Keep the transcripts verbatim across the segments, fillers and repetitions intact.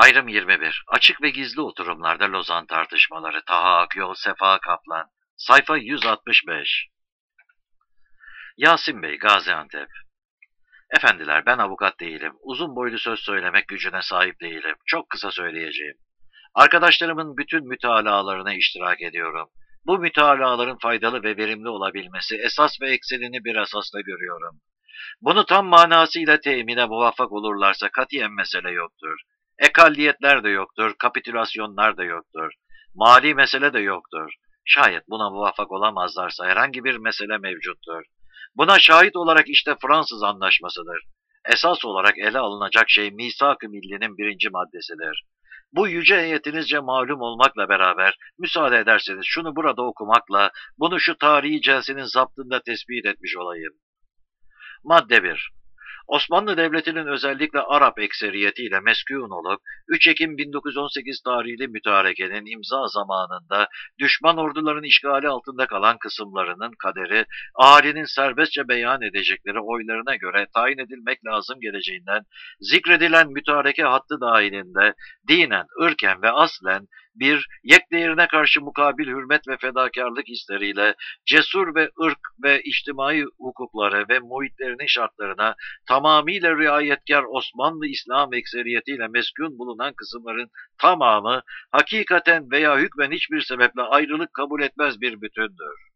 Ayrım yirmi bir. Açık ve gizli oturumlarda Lozan tartışmaları. Taha Akyol, Sefa Kaplan. Sayfa yüz altmış beş. Yasin Bey, Gaziantep. Efendiler, ben avukat değilim. Uzun boylu söz söylemek gücüne sahip değilim. Çok kısa söyleyeceğim. Arkadaşlarımın bütün mütalalarına iştirak ediyorum. Bu mütalaların faydalı ve verimli olabilmesi esas ve eksenini bir esasla görüyorum. Bunu tam manasıyla temine muvaffak olurlarsa katiyen mesele yoktur. Ekalliyetler de yoktur, kapitülasyonlar da yoktur. Mali mesele de yoktur. Şayet buna muvaffak olamazlarsa herhangi bir mesele mevcuttur. Buna şahit olarak işte Fransız Anlaşması'dır. Esas olarak ele alınacak şey Misak-ı Milli'nin birinci maddesidir. Bu yüce heyetinizce malum olmakla beraber, müsaade ederseniz şunu burada okumakla, bunu şu tarihi celsenin zaptında tespit etmiş olayım. Madde bir. Osmanlı Devleti'nin özellikle Arap ekseriyetiyle meskûn olup üç Ekim bin dokuz yüz on sekiz tarihli mütarekenin imza zamanında düşman orduların işgali altında kalan kısımlarının kaderi ahalinin serbestçe beyan edecekleri oylarına göre tayin edilmek lazım geleceğinden zikredilen mütareke hattı dahilinde dinen, ırken ve aslen bir yekdeğirine karşı mukabil hürmet ve fedakarlık hisleriyle cesur ve ırk ve içtimai hukukları ve muhitlerinin şartlarına tamamıyla riayetkar Osmanlı İslam ekseriyetiyle meskun bulunan kısımların tamamı hakikaten veya hükmen hiçbir sebeple ayrılık kabul etmez bir bütündür.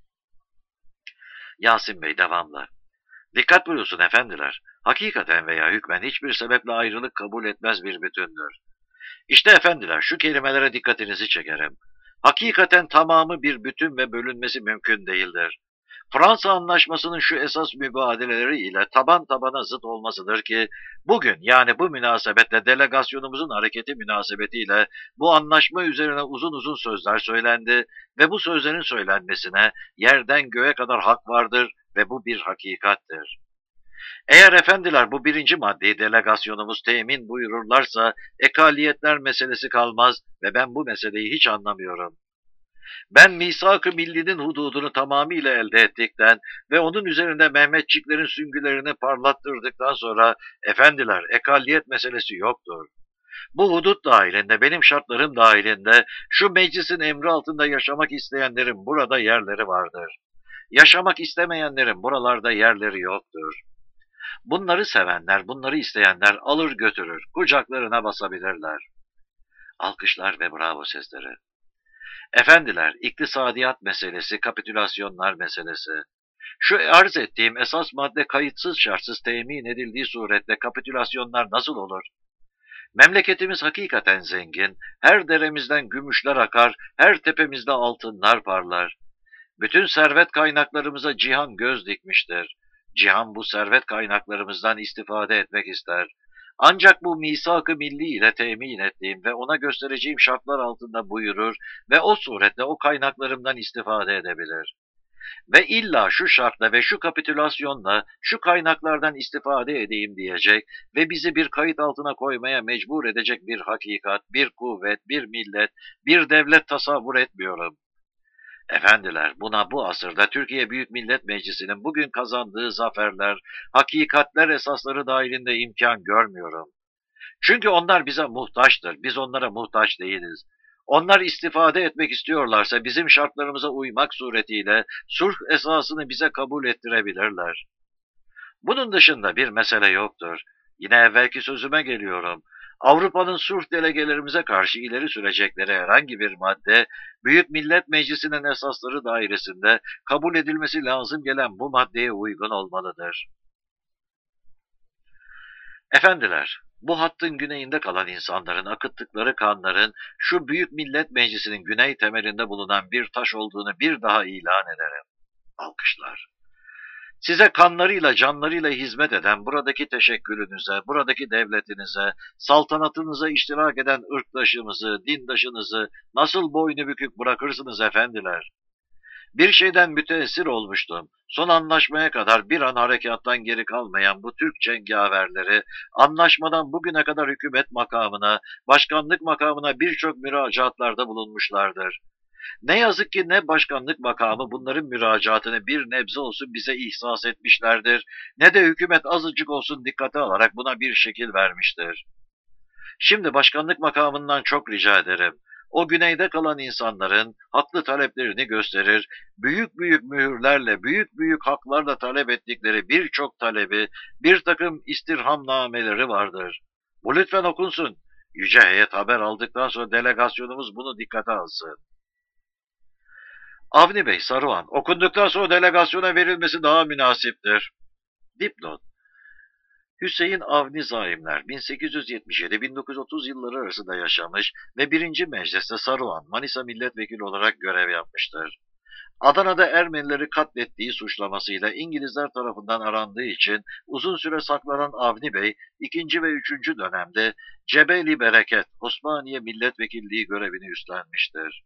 Yasin Bey devamlı. Dikkat buyursun efendiler. Hakikaten veya hükmen hiçbir sebeple ayrılık kabul etmez bir bütündür. İşte efendiler şu kelimelere dikkatinizi çekerim. Hakikaten tamamı bir bütün ve bölünmesi mümkün değildir. Fransa Anlaşması'nın şu esas mübadeleleri ile taban tabana zıt olmasıdır ki, bugün yani bu münasebetle delegasyonumuzun hareketi münasebetiyle bu anlaşma üzerine uzun uzun sözler söylendi ve bu sözlerin söylenmesine yerden göğe kadar hak vardır ve bu bir hakikattir. Eğer efendiler bu birinci maddeyi delegasyonumuz temin buyururlarsa ekaliyetler meselesi kalmaz ve ben bu meseleyi hiç anlamıyorum. Ben misak-ı millinin hududunu tamamıyla elde ettikten ve onun üzerinde Mehmetçiklerin süngülerini parlattırdıktan sonra efendiler ekalliyet meselesi yoktur. Bu hudut dahilinde, benim şartlarım dahilinde şu meclisin emri altında yaşamak isteyenlerin burada yerleri vardır. Yaşamak istemeyenlerin buralarda yerleri yoktur. Bunları sevenler, bunları isteyenler alır götürür, kucaklarına basabilirler. Alkışlar ve bravo sesleri. Efendiler, iktisadiyat meselesi, kapitülasyonlar meselesi. Şu arz ettiğim esas madde kayıtsız şartsız temin edildiği surette kapitülasyonlar nasıl olur? Memleketimiz hakikaten zengin, her deremizden gümüşler akar, her tepemizde altınlar parlar. Bütün servet kaynaklarımıza cihan göz dikmiştir. Cihan bu servet kaynaklarımızdan istifade etmek ister. Ancak bu misak-ı milli ile temin ettiğim ve ona göstereceğim şartlar altında buyurur ve o suretle o kaynaklarımdan istifade edebilir. Ve illa şu şartla ve şu kapitülasyonla şu kaynaklardan istifade edeyim diyecek ve bizi bir kayıt altına koymaya mecbur edecek bir hakikat, bir kuvvet, bir millet, bir devlet tasavvur etmiyorum. Efendiler, buna bu asırda Türkiye Büyük Millet Meclisi'nin bugün kazandığı zaferler, hakikatler esasları dahilinde imkan görmüyorum. Çünkü onlar bize muhtaçtır, biz onlara muhtaç değiliz. Onlar istifade etmek istiyorlarsa bizim şartlarımıza uymak suretiyle sulh esasını bize kabul ettirebilirler. Bunun dışında bir mesele yoktur. Yine evvelki sözüme geliyorum. Avrupa'nın sulh delegelerimize karşı ileri sürecekleri herhangi bir madde, Büyük Millet Meclisi'nin esasları dairesinde kabul edilmesi lazım gelen bu maddeye uygun olmalıdır. Efendiler, bu hattın güneyinde kalan insanların akıttıkları kanların şu Büyük Millet Meclisi'nin güney temelinde bulunan bir taş olduğunu bir daha ilan ederim. Alkışlar. Size kanlarıyla, canlarıyla hizmet eden buradaki teşekkülünüze, buradaki devletinize, saltanatınıza iştirak eden ırktaşımızı, dindaşınızı nasıl boynu bükük bırakırsınız efendiler? Bir şeyden müteessir olmuştum. Son anlaşmaya kadar bir an harekattan geri kalmayan bu Türk cengaverleri, anlaşmadan bugüne kadar hükümet makamına, başkanlık makamına birçok müracaatlarda bulunmuşlardır. Ne yazık ki ne başkanlık makamı bunların müracaatını bir nebze olsun bize ihsas etmişlerdir, ne de hükümet azıcık olsun dikkate alarak buna bir şekil vermiştir. Şimdi başkanlık makamından çok rica ederim. O güneyde kalan insanların haklı taleplerini gösterir, büyük büyük mühürlerle, büyük büyük haklarla talep ettikleri birçok talebi, bir takım istirhamnameleri vardır. Bu lütfen okunsun. Yüce heyet haber aldıktan sonra delegasyonumuz bunu dikkate alsın. Avni Bey, Saruhan, okunduktan sonra delegasyona verilmesi daha münasiptir. Dipnot: Hüseyin Avni Zaimler bin sekiz yüz yetmiş yedi bin dokuz yüz otuz yılları arasında yaşamış ve birinci Meclis'te Saruhan, Manisa milletvekili olarak görev yapmıştır. Adana'da Ermenileri katlettiği suçlamasıyla İngilizler tarafından arandığı için uzun süre saklanan Avni Bey, ikinci ve üçüncü dönemde Cebeli Bereket, Osmaniye milletvekilliği görevini üstlenmiştir.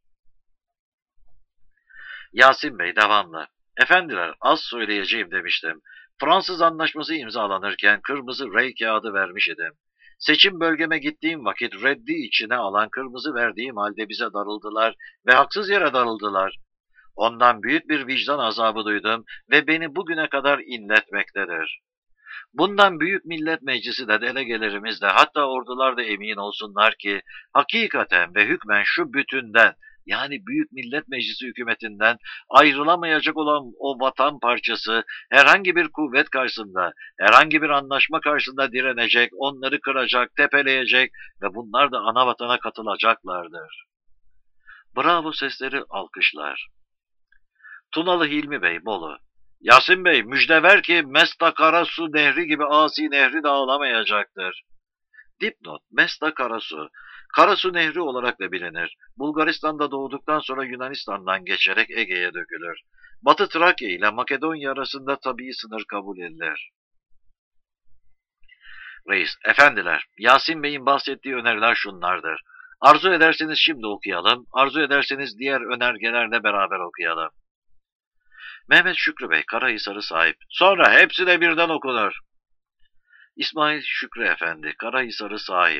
Yasin Bey devamlı: Efendiler, az söyleyeceğim demiştim. Fransız anlaşması imzalanırken kırmızı rey kağıdı vermiş idim. Seçim bölgeme gittiğim vakit reddi içine alan kırmızı verdiğim halde bize darıldılar ve haksız yere darıldılar. Ondan büyük bir vicdan azabı duydum ve beni bugüne kadar inletmektedir. Bundan Büyük Millet Meclisi de delegelerimiz de hatta ordular da emin olsunlar ki hakikaten ve hükmen şu bütünden, yani Büyük Millet Meclisi hükümetinden ayrılamayacak olan o vatan parçası herhangi bir kuvvet karşısında, herhangi bir anlaşma karşısında direnecek, onları kıracak, tepeleyecek ve bunlar da ana vatana katılacaklardır. Bravo sesleri, alkışlar. Tunalı Hilmi Bey, Bolu: Yasin Bey, müjde ver ki Mesta Karasu Nehri gibi asi nehri de ağlamayacaktır. Dipnot: Mesta Karasu, Karasu Nehri olarak da bilinir. Bulgaristan'da doğduktan sonra Yunanistan'dan geçerek Ege'ye dökülür. Batı Trakya ile Makedonya arasında tabii sınır kabul edilir. Reis: Efendiler, Yasin Bey'in bahsettiği öneriler şunlardır. Arzu ederseniz şimdi okuyalım, arzu ederseniz diğer önergelerle beraber okuyalım. Mehmet Şükrü Bey, Karahisar'ı sahip: Sonra hepsi de birden okunur. İsmail Şükrü Efendi, Karahisar'ı sahip: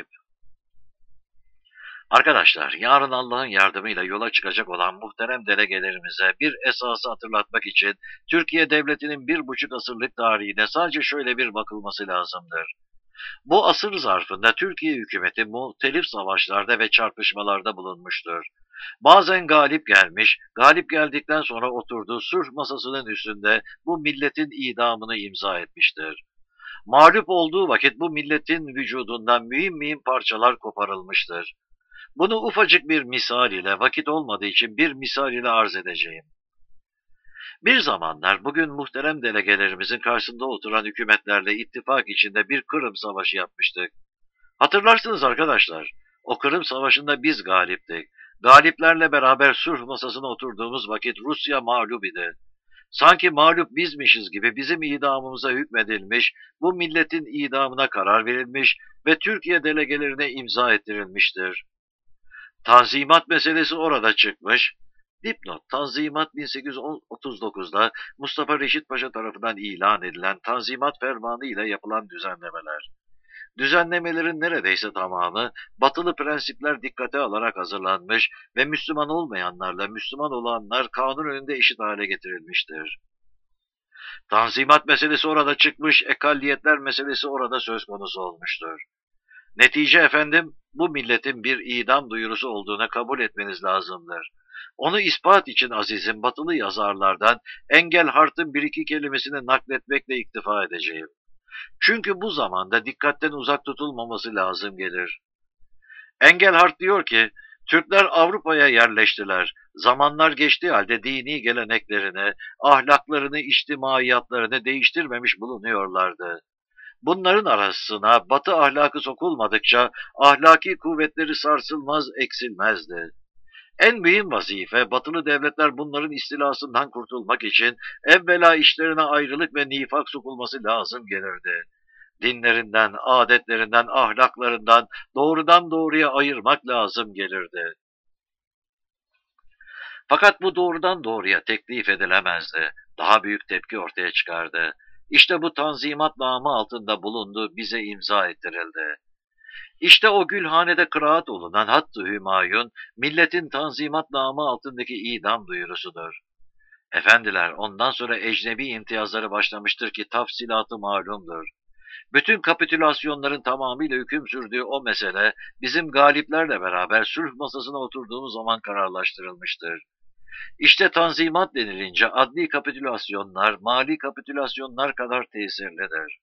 Arkadaşlar, yarın Allah'ın yardımıyla yola çıkacak olan muhterem delegelerimize bir esası hatırlatmak için Türkiye Devleti'nin bir buçuk asırlık tarihine sadece şöyle bir bakılması lazımdır. Bu asır zarfında Türkiye hükümeti muhtelif savaşlarda ve çarpışmalarda bulunmuştur. Bazen galip gelmiş, galip geldikten sonra oturduğu sulh masasının üstünde bu milletin idamını imza etmiştir. Mağlup olduğu vakit bu milletin vücudundan mühim mühim parçalar koparılmıştır. Bunu ufacık bir misal ile, vakit olmadığı için bir misal ile arz edeceğim. Bir zamanlar bugün muhterem delegelerimizin karşısında oturan hükümetlerle ittifak içinde bir Kırım Savaşı yapmıştık. Hatırlarsınız arkadaşlar, o Kırım Savaşı'nda biz galiptik. Galiplerle beraber sulh masasına oturduğumuz vakit Rusya mağlup idi. Sanki mağlup bizmişiz gibi bizim idamımıza hükmedilmiş, bu milletin idamına karar verilmiş ve Türkiye delegelerine imza ettirilmiştir. Tanzimat meselesi orada çıkmış. Dipnot: Tanzimat bin sekiz yüz otuz dokuzda Mustafa Reşit Paşa tarafından ilan edilen Tanzimat Fermanı ile yapılan düzenlemeler. Düzenlemelerin neredeyse tamamı batılı prensipler dikkate alarak hazırlanmış ve Müslüman olmayanlarla Müslüman olanlar kanun önünde eşit hale getirilmiştir. Tanzimat meselesi orada çıkmış, ekalliyetler meselesi orada söz konusu olmuştur. Netice efendim, bu milletin bir idam duyurusu olduğuna kabul etmeniz lazımdır. Onu ispat için azizim batılı yazarlardan Engelhart'ın bir iki kelimesini nakletmekle iktifa edeceğim. Çünkü bu zamanda dikkatten uzak tutulmaması lazım gelir. Engelhart diyor ki, Türkler Avrupa'ya yerleştiler. Zamanlar geçtiği halde dini geleneklerini, ahlaklarını, içtimaiyatlarını değiştirmemiş bulunuyorlardı. Bunların arasına batı ahlakı sokulmadıkça ahlaki kuvvetleri sarsılmaz, eksilmezdi. En mühim vazife batılı devletler bunların istilasından kurtulmak için evvela işlerine ayrılık ve nifak sokulması lazım gelirdi. Dinlerinden, adetlerinden, ahlaklarından doğrudan doğruya ayırmak lazım gelirdi. Fakat bu doğrudan doğruya teklif edilemezdi. Daha büyük tepki ortaya çıkardı. İşte bu tanzimat namı altında bulundu, bize imza ettirildi. İşte o Gülhane'de kıraat olunan Hatt-ı Hümayun, milletin tanzimat namı altındaki idam duyurusudur. Efendiler, ondan sonra ecnebi imtiyazları başlamıştır ki tafsilatı malumdur. Bütün kapitülasyonların tamamıyla hüküm sürdüğü o mesele, bizim galiplerle beraber sulh masasına oturduğumuz zaman kararlaştırılmıştır. İşte tanzimat denilince adli kapitülasyonlar, mali kapitülasyonlar kadar tesirlidir.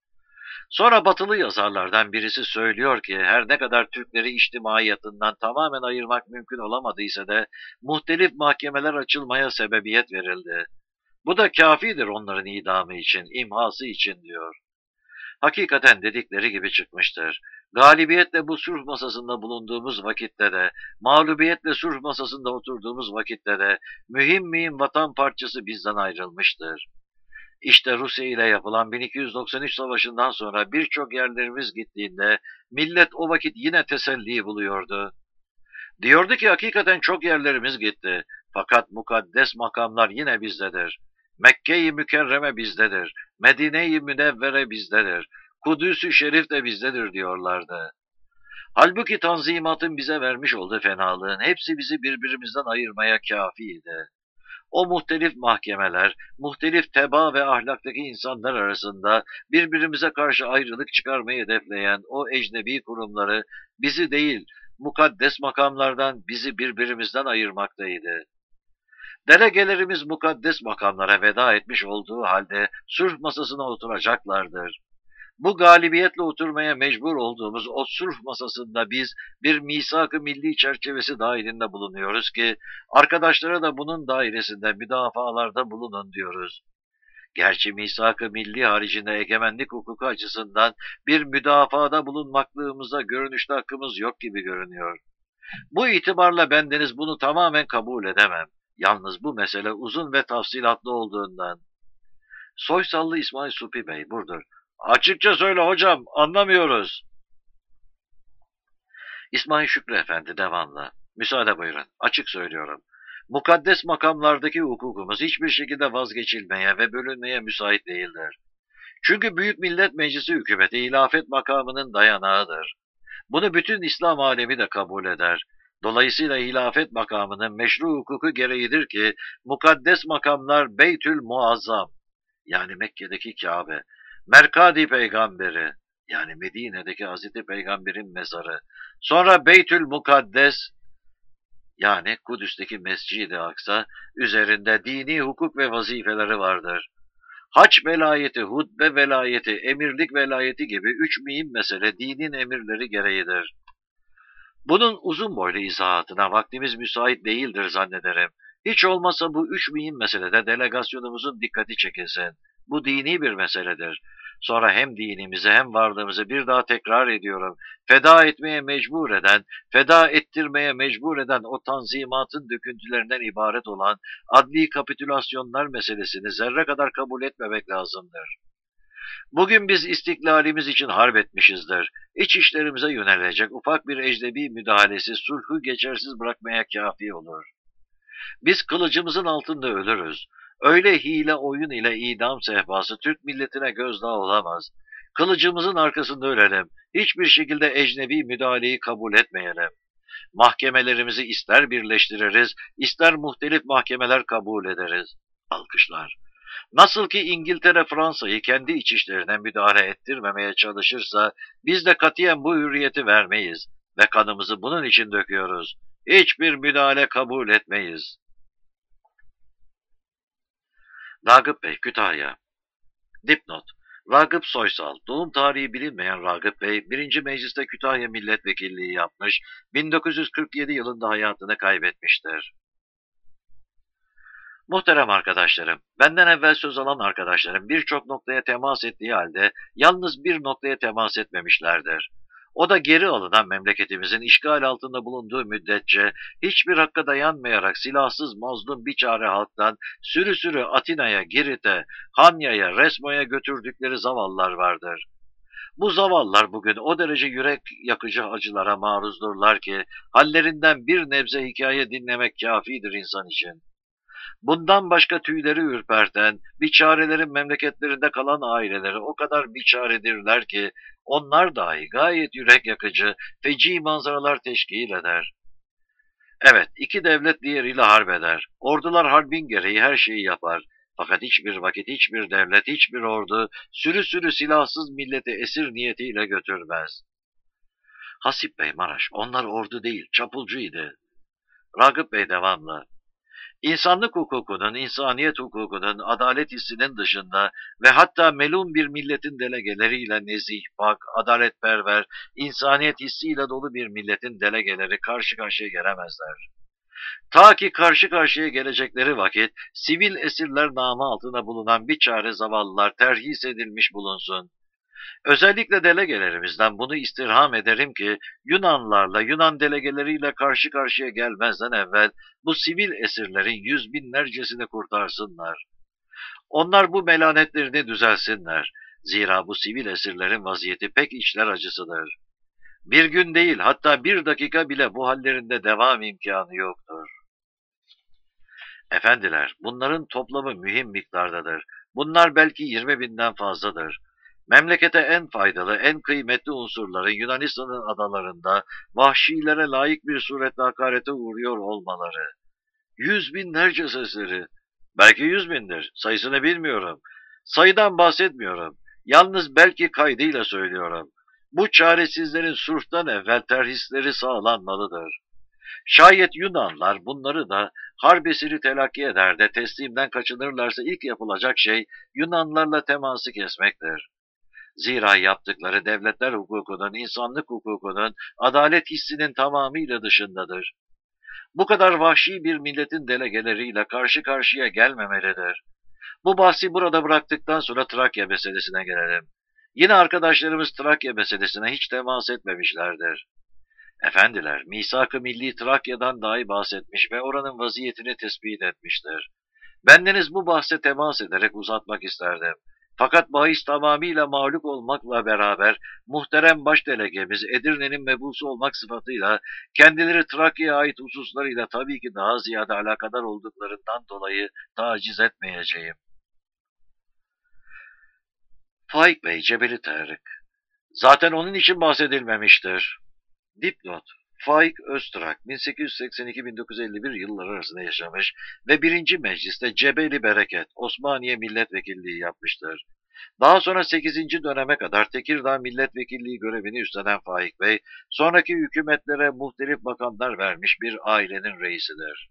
Sonra batılı yazarlardan birisi söylüyor ki her ne kadar Türkleri içtimaiyatından tamamen ayırmak mümkün olamadıysa da muhtelif mahkemeler açılmaya sebebiyet verildi. Bu da kafidir onların idamı için, imhası için diyor. Hakikaten dedikleri gibi çıkmıştır. Galibiyetle bu sulh masasında bulunduğumuz vakitte de, mağlubiyetle sulh masasında oturduğumuz vakitte de mühim mühim vatan parçası bizden ayrılmıştır. İşte Rusya ile yapılan bin iki yüz doksan üç savaşından sonra birçok yerlerimiz gittiğinde millet o vakit yine teselli buluyordu. Diyordu ki hakikaten çok yerlerimiz gitti. Fakat mukaddes makamlar yine bizdedir. Mekke-i Mükerreme bizdedir. Medine-i Münevvere bizdedir. Kudüs-ü Şerif de bizdedir diyorlardı. Halbuki Tanzimat'ın bize vermiş olduğu fenalığın hepsi bizi birbirimizden ayırmaya kâfiydi. O muhtelif mahkemeler, muhtelif teba ve ahlaktaki insanlar arasında birbirimize karşı ayrılık çıkarmayı hedefleyen o ecnebi kurumları bizi değil, mukaddes makamlardan bizi birbirimizden ayırmaktaydı. Delegelerimiz mukaddes makamlara veda etmiş olduğu halde sulh masasına oturacaklardır. Bu galibiyetle oturmaya mecbur olduğumuz o sulh masasında biz bir misak-ı milli çerçevesi dahilinde bulunuyoruz ki arkadaşlara da bunun dairesinde müdafalarda bulunun diyoruz. Gerçi misak-ı milli haricinde egemenlik hukuku açısından bir müdafada bulunmaklığımıza görünüşte hakkımız yok gibi görünüyor. Bu itibarla bendeniz bunu tamamen kabul edemem. Yalnız bu mesele uzun ve tafsilatlı olduğundan. Soysallı İsmail Supi Bey, Burdur. Açıkça söyle hocam, anlamıyoruz. İsmail Şükrü Efendi devamlı. Müsaade buyurun, açık söylüyorum. Mukaddes makamlardaki hukukumuz hiçbir şekilde vazgeçilmeye ve bölünmeye müsait değildir. Çünkü Büyük Millet Meclisi hükümeti hilafet makamının dayanağıdır. Bunu bütün İslam alemi de kabul eder. Dolayısıyla hilafet makamının meşru hukuku gereğidir ki mukaddes makamlar Beytül Muazzam, yani Mekke'deki Kabe, Merkadi Peygamberi, yani Medine'deki Hazreti Peygamber'in mezarı, sonra Beytül Mukaddes, yani Kudüs'teki Mescid-i Aksa, üzerinde dini hukuk ve vazifeleri vardır. Haç velayeti, hutbe velayeti, emirlik velayeti gibi üç mühim mesele dinin emirleri gereğidir. Bunun uzun boylu izahatına vaktimiz müsait değildir zannederim. Hiç olmazsa bu üç mühim meselede delegasyonumuzun dikkati çekilsin. Bu dini bir meseledir. Sonra hem dinimizi hem varlığımızı bir daha tekrar ediyorum. Feda etmeye mecbur eden, feda ettirmeye mecbur eden o tanzimatın döküntülerinden ibaret olan adli kapitülasyonlar meselesini zerre kadar kabul etmemek lazımdır. Bugün biz istiklalimiz için harp etmişizdir. İç işlerimize yönelecek ufak bir ecnebi müdahalesi sulhu geçersiz bırakmaya kafi olur. Biz kılıcımızın altında ölürüz. Öyle hile oyun ile idam sehpası Türk milletine gözdağı olamaz. Kılıcımızın arkasında ölelim. Hiçbir şekilde ecnebi müdahaleyi kabul etmeyelim. Mahkemelerimizi ister birleştiririz, ister muhtelif mahkemeler kabul ederiz. Alkışlar. Nasıl ki İngiltere Fransa'yı kendi iç işlerine müdahale ettirmemeye çalışırsa, biz de katiyen bu hürriyeti vermeyiz ve kanımızı bunun için döküyoruz. Hiçbir müdahale kabul etmeyiz. Ragıp Bey, Kütahya. Dipnot. Ragıp Soysal, doğum tarihi bilinmeyen Ragıp Bey, birinci Meclis'te Kütahya Milletvekilliği yapmış, bin dokuz yüz kırk yedi yılında hayatını kaybetmiştir. Muhterem arkadaşlarım, benden evvel söz alan arkadaşlarım birçok noktaya temas ettiği halde yalnız bir noktaya temas etmemişlerdir. O da geri alınan memleketimizin işgal altında bulunduğu müddetçe hiçbir hakka dayanmayarak silahsız mazlum biçare halktan sürü sürü Atina'ya, Girit'e, Hanya'ya, Resmo'ya götürdükleri zavallar vardır. Bu zavallar bugün o derece yürek yakıcı acılara maruzdurlar ki hallerinden bir nebze hikaye dinlemek kafidir insan için. Bundan başka tüyleri ürperten, biçarelerin memleketlerinde kalan aileleri o kadar biçaredirler ki, onlar dahi gayet yürek yakıcı, feci manzaralar teşkil eder. Evet, iki devlet diğeriyle harp eder. Ordular harbin gereği her şeyi yapar. Fakat hiçbir vakit, hiçbir devlet, hiçbir ordu sürü sürü silahsız milleti esir niyetiyle götürmez. Hasip Bey Maraş, onlar ordu değil, çapulcuydu. Ragıp Bey devamlı. İnsanlık hukukunun, insaniyet hukukunun, adalet hissinin dışında ve hatta melun bir milletin delegeleriyle nezih, pak, adaletperver, insaniyet hissiyle dolu bir milletin delegeleri karşı karşıya gelemezler. Ta ki karşı karşıya gelecekleri vakit, sivil esirler namı altında bulunan bir çare zavallılar terhis edilmiş bulunsun. Özellikle delegelerimizden bunu istirham ederim ki Yunanlarla, Yunan delegeleriyle karşı karşıya gelmezden evvel bu sivil esirlerin yüz binlercesini kurtarsınlar. Onlar bu melanetlerini düzelsinler. Zira bu sivil esirlerin vaziyeti pek içler acısıdır. Bir gün değil, hatta bir dakika bile bu hallerinde devam imkanı yoktur. Efendiler, bunların toplamı mühim miktardadır. Bunlar belki yirmi binden fazladır. Memlekete en faydalı, en kıymetli unsurların Yunanistan'ın adalarında vahşilere layık bir suretle hakarete uğruyor olmaları. Yüz binlerce sesleri, belki yüz bindir, sayısını bilmiyorum. Sayıdan bahsetmiyorum. Yalnız belki kaydıyla söylüyorum. Bu çaresizlerin sulhtan evvel terhisleri sağlanmalıdır. Şayet Yunanlar bunları da harp esiri telakki eder de teslimden kaçınırlarsa ilk yapılacak şey Yunanlarla teması kesmektir. Zira yaptıkları devletler hukukunun, insanlık hukukunun, adalet hissinin tamamıyla dışındadır. Bu kadar vahşi bir milletin delegeleriyle karşı karşıya gelmemelidir. Bu bahsi burada bıraktıktan sonra Trakya meselesine gelelim. Yine arkadaşlarımız Trakya meselesine hiç temas etmemişlerdir. Efendiler, misak-ı milli Trakya'dan dahi bahsetmiş ve oranın vaziyetini tespit etmiştir. Bendeniz bu bahse temas ederek uzatmak isterdim. Fakat bahis tamamıyla mağlup olmakla beraber muhterem başdelegemiz Edirne'nin mebusu olmak sıfatıyla kendileri Trakya'ya ait hususlarıyla tabii ki daha ziyade alakadar olduklarından dolayı taciz etmeyeceğim. Faik Bey, Cebeli Tarık. Zaten onun için bahsedilmemiştir. Dipnot. Faik Öztrak, bin sekiz yüz seksen iki - bin dokuz yüz elli bir yılları arasında yaşamış ve birinci Meclis'te Cebeli Bereket, Osmaniye Milletvekilliği yapmıştır. Daha sonra sekizinci döneme kadar Tekirdağ Milletvekilliği görevini üstlenen Faik Bey, sonraki hükümetlere muhtelif makamlar vermiş bir ailenin reisidir.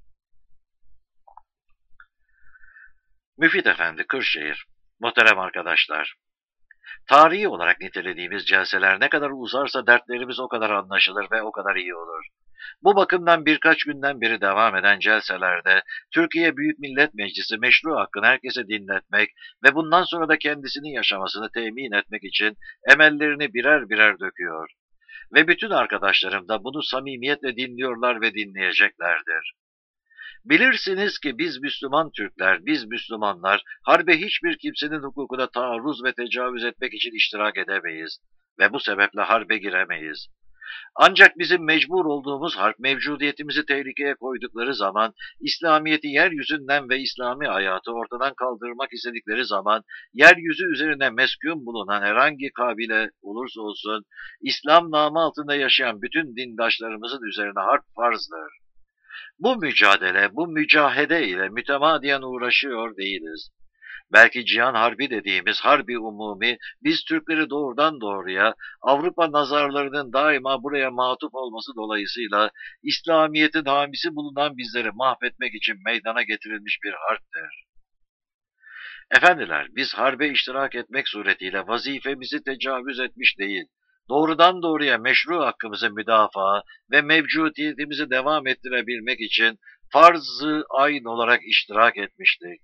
Müfit Efendi, Kırşehir. Muhterem arkadaşlar, tarihi olarak nitelediğimiz celseler ne kadar uzarsa dertlerimiz o kadar anlaşılır ve o kadar iyi olur. Bu bakımdan birkaç günden beri devam eden celselerde Türkiye Büyük Millet Meclisi meşru hakkını herkese dinletmek ve bundan sonra da kendisinin yaşamasını temin etmek için emellerini birer birer döküyor. Ve bütün arkadaşlarım da bunu samimiyetle dinliyorlar ve dinleyeceklerdir. Bilirsiniz ki biz Müslüman Türkler, biz Müslümanlar harbe hiçbir kimsenin hukukuna taarruz ve tecavüz etmek için iştirak edemeyiz ve bu sebeple harbe giremeyiz. Ancak bizim mecbur olduğumuz harp mevcudiyetimizi tehlikeye koydukları zaman, İslamiyet'i yeryüzünden ve İslami hayatı ortadan kaldırmak istedikleri zaman, yeryüzü üzerine meskun bulunan herhangi kabile olursa olsun, İslam namı altında yaşayan bütün dindaşlarımızın üzerine harp farzdır. Bu mücadele, bu mücahede ile mütemadiyen uğraşıyor değiliz. Belki cihan harbi dediğimiz harbi umumi, biz Türkleri doğrudan doğruya Avrupa nazarlarının daima buraya matuf olması dolayısıyla İslamiyet'in hamisi bulunan bizleri mahvetmek için meydana getirilmiş bir harptir. Efendiler, biz harbe iştirak etmek suretiyle vazifemizi tecavüz etmiş değil, doğrudan doğruya meşru hakkımızı müdafaa ve mevcudiyetimizi devam ettirebilmek için farz-ı ayn olarak iştirak etmiştik.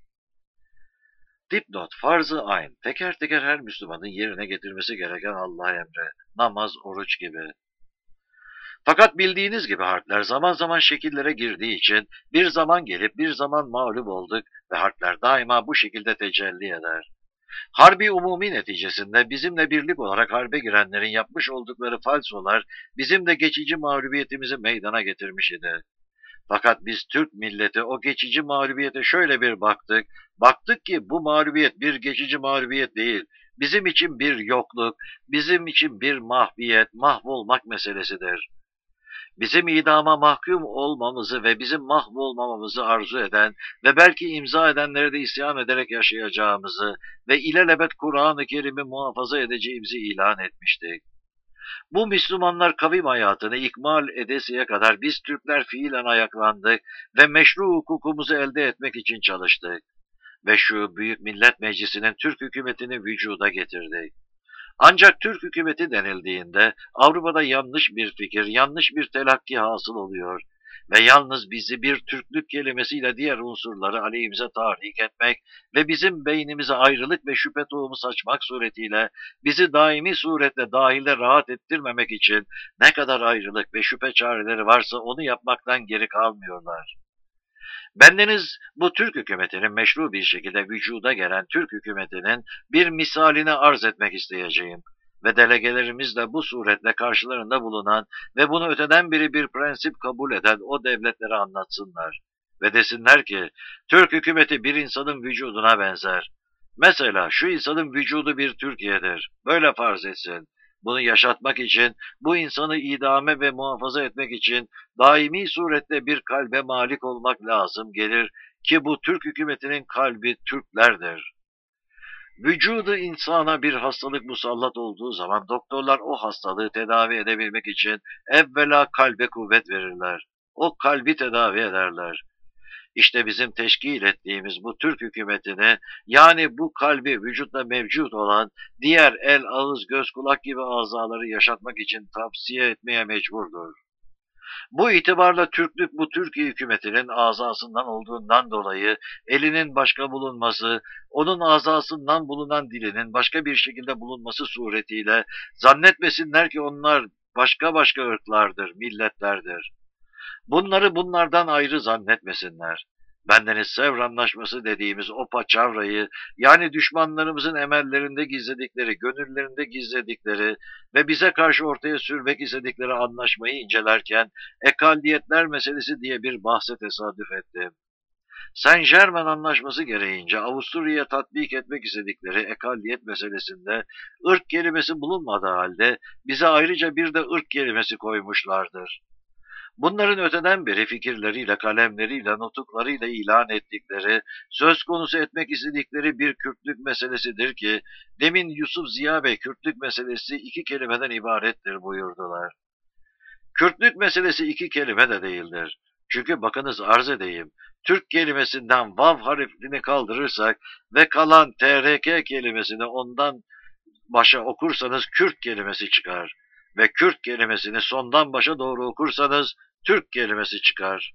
Dipnot, farz-ı ayn, teker teker her Müslümanın yerine getirmesi gereken Allah emri, namaz, oruç gibi. Fakat bildiğiniz gibi harpler zaman zaman şekillere girdiği için bir zaman gelip bir zaman mağlup olduk ve harpler daima bu şekilde tecelli eder. Harbi umumi neticesinde bizimle birlik olarak harbe girenlerin yapmış oldukları falsolar bizim de geçici mağlubiyetimizi meydana getirmiş idi. Fakat biz Türk milleti o geçici mağlubiyete şöyle bir baktık, baktık ki bu mağlubiyet bir geçici mağlubiyet değil, bizim için bir yokluk, bizim için bir mahviyet, mahvolmak meselesidir. bizim idama mahkum olmamızı ve bizim mahvolmamamızı arzu eden ve belki imza edenlere de isyan ederek yaşayacağımızı ve ilelebet Kur'an-ı Kerim'i muhafaza edeceğimizi ilan etmiştik. Bu Müslümanlar kavim hayatını ikmal edesiye kadar biz Türkler fiilen ayaklandık ve meşru hukukumuzu elde etmek için çalıştık. Ve şu Büyük Millet Meclisi'nin Türk hükümetini vücuda getirdik. Ancak Türk hükümeti denildiğinde Avrupa'da yanlış bir fikir, yanlış bir telakki hasıl oluyor ve yalnız bizi bir Türklük kelimesiyle diğer unsurları aleyhimize tahrik etmek ve bizim beynimize ayrılık ve şüphe tohumu saçmak suretiyle bizi daimi suretle dahilde rahat ettirmemek için ne kadar ayrılık ve şüphe çareleri varsa onu yapmaktan geri kalmıyorlar. Bendeniz bu Türk hükümetinin meşru bir şekilde vücuda gelen Türk hükümetinin bir misalini arz etmek isteyeceğim ve delegelerimiz de bu suretle karşılarında bulunan ve bunu öteden beri bir prensip kabul eden o devletlere anlatsınlar ve desinler ki Türk hükümeti bir insanın vücuduna benzer. Mesela şu insanın vücudu bir Türkiye'dir. Böyle farz etsin. Bunu yaşatmak için, bu insanı idame ve muhafaza etmek için daimi surette bir kalbe malik olmak lazım gelir ki bu Türk hükümetinin kalbi Türklerdir. Vücudu insana bir hastalık musallat olduğu zaman doktorlar o hastalığı tedavi edebilmek için evvela kalbe kuvvet verirler. O kalbi tedavi ederler. İşte bizim teşkil ettiğimiz bu Türk hükümetine, yani bu kalbi vücutta mevcut olan diğer el, ağız, göz, kulak gibi azaları yaşatmak için tavsiye etmeye mecburdur. Bu itibarla Türklük bu Türkiye hükümetinin azasından olduğundan dolayı elinin başka bulunması, onun azasından bulunan dilinin başka bir şekilde bulunması suretiyle zannetmesinler ki onlar başka başka ırklardır, milletlerdir. Bunları bunlardan ayrı zannetmesinler. Bendeniz Sevr Anlaşması dediğimiz o paçavrayı, yani düşmanlarımızın emellerinde gizledikleri, gönüllerinde gizledikleri ve bize karşı ortaya sürmek istedikleri anlaşmayı incelerken ekalliyetler meselesi diye bir bahse tesadüf ettim. Saint Germain Anlaşması gereğince Avusturya'ya tatbik etmek istedikleri ekalliyet meselesinde ırk kelimesi bulunmadığı halde bize ayrıca bir de ırk kelimesi koymuşlardır. Bunların öteden beri fikirleriyle, kalemleriyle, nutuklarıyla ilan ettikleri, söz konusu etmek istedikleri bir Kürtlük meselesidir ki, demin Yusuf Ziya Bey Kürtlük meselesi iki kelimeden ibarettir buyurdular. Kürtlük meselesi iki kelime de değildir. Çünkü bakınız arz edeyim, Türk kelimesinden vav harfini kaldırırsak ve kalan T R K kelimesini ondan başa okursanız Kürt kelimesi çıkar. Ve Kürt kelimesini sondan başa doğru okursanız Türk kelimesi çıkar.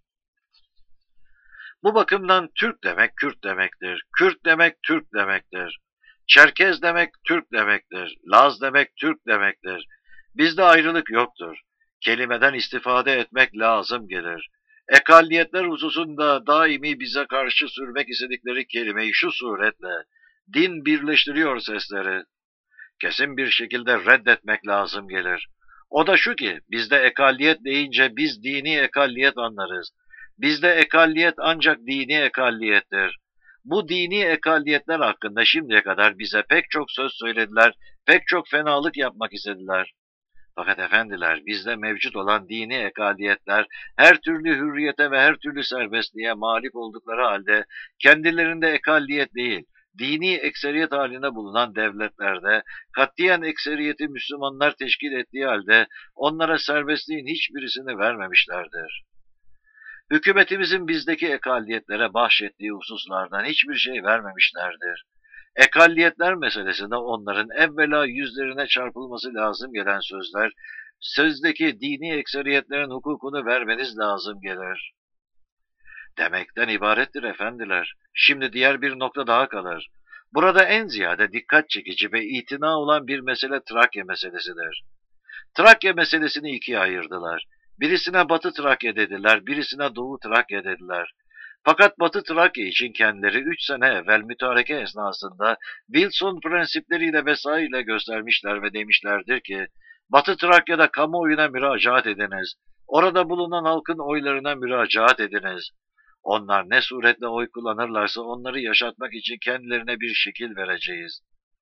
Bu bakımdan Türk demek Kürt demektir. Kürt demek Türk demektir. Çerkez demek Türk demektir. Laz demek Türk demektir. Bizde ayrılık yoktur. Kelimeden istifade etmek lazım gelir. Ekalliyetler hususunda daimi bize karşı sürmek istedikleri kelimeyi şu suretle, din birleştiriyor sesleri, kesin bir şekilde reddetmek lazım gelir. O da şu ki, bizde ekalliyet deyince biz dini ekalliyet anlarız. Bizde ekalliyet ancak dini ekalliyettir. Bu dini ekalliyetler hakkında şimdiye kadar bize pek çok söz söylediler, pek çok fenalık yapmak istediler. Fakat efendiler, bizde mevcut olan dini ekalliyetler her türlü hürriyete ve her türlü serbestliğe malik oldukları halde kendilerinde ekalliyet değil, dini ekseriyet halinde bulunan devletlerde katiyen ekseriyeti Müslümanlar teşkil ettiği halde onlara serbestliğin hiçbirisini vermemişlerdir. Hükümetimizin bizdeki ekalliyetlere bahşettiği hususlardan hiçbir şey vermemişlerdir. Ekalliyetler meselesinde onların evvela yüzlerine çarpılması lazım gelen sözler, sözdeki dini ekseriyetlerin hukukunu vermeniz lazım gelir demekten ibarettir efendiler. Şimdi diğer bir nokta daha kalır. Burada en ziyade dikkat çekici ve itina olan bir mesele Trakya meselesidir. Trakya meselesini ikiye ayırdılar. Birisine Batı Trakya dediler, birisine Doğu Trakya dediler. Fakat Batı Trakya için kendileri üç sene evvel mütareke esnasında Wilson prensipleriyle vesaireyle göstermişler ve demişlerdir ki, Batı Trakya'da kamuoyuna müracaat ediniz, orada bulunan halkın oylarına müracaat ediniz. Onlar ne suretle oy kullanırlarsa onları yaşatmak için kendilerine bir şekil vereceğiz.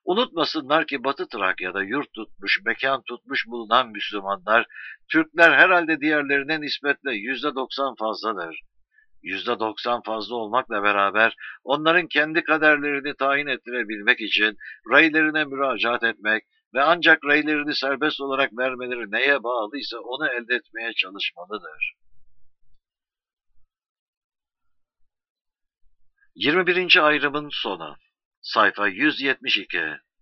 Unutmasınlar ki Batı Trakya'da yurt tutmuş, mekan tutmuş bulunan Müslümanlar, Türkler herhalde diğerlerine nispetle yüzde doksan fazladır. Yüzde doksan fazla olmakla beraber onların kendi kaderlerini tayin ettirebilmek için reylerine müracaat etmek ve ancak reylerini serbest olarak vermeleri neye bağlıysa onu elde etmeye çalışmalıdır. yirmi birinci ayrımın sonu. Sayfa yüz yetmiş iki.